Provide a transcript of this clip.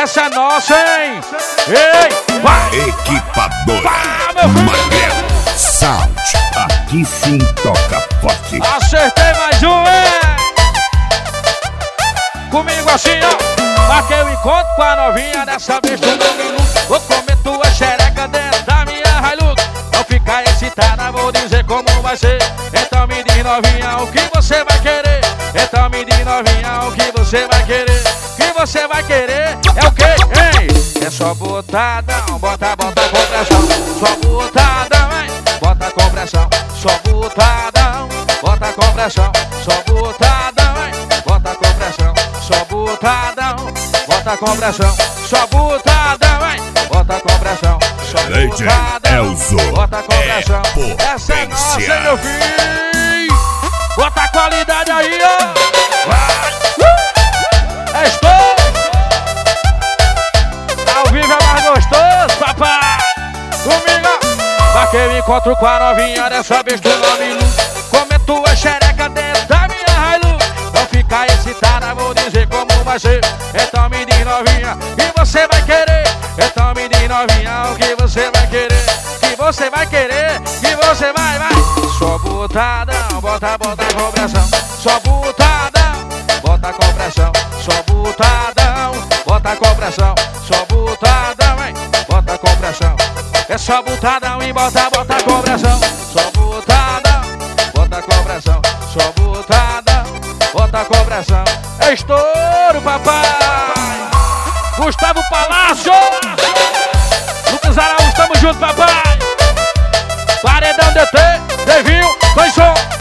essa é nossa, hein? Ei, vai! Equipadora Vai, meu filho! Magrelo Sound. Aqui sim toca forte. Acertei mais um, hein? Comigo assim, ó. Marquei o encontro com a novinha, dessa vez tu não me ilude. Vou comer tua xereca dentro da minha Hilux. Não ficar excitada, vou dizer como vai ser. Então me diz, novinha, o que você vai querer? Então me diz, novinha, o que você vai querer? O que você vai querer é o quê, hein? É só botadão, bota com pressão. Só botadão, hein? Bota com pressão. Só botadão, bota com pressão. Só botadão, hein? Bota com pressão. Só botadão, bota com pressão. Só botadão, hein? Bota com pressão. Só botadão, bota com pressão. Essa é nossa, hein, meu filho? Bota a qualidade aí, ó. Vai! Estou! Ao vivo é mais gostoso, papai! Comigo! Marquei o encontro com a novinha, dessa vez tu não me ilude. Comer tua xereca dentro da minha Hilux. Não ficar excitada, vou dizer como vai ser. Então me diz, novinha, o que você vai querer? Então me diz, novinha, o que você vai querer? Que você vai querer? Que você vai? Só botadão, bota com pressão. Só botadão, bota com pressão. Só botadão, bota com pressão. Só botadão, hein? Bota com pressão. É só botadão e bota com pressão. Só botadão, bota com pressão. Só botadão, bota com pressão. É estouro, papai! Gustavo Palácio! Lucas Araújo, tamo junto, papai! Paredão DT, Devinho, foi som!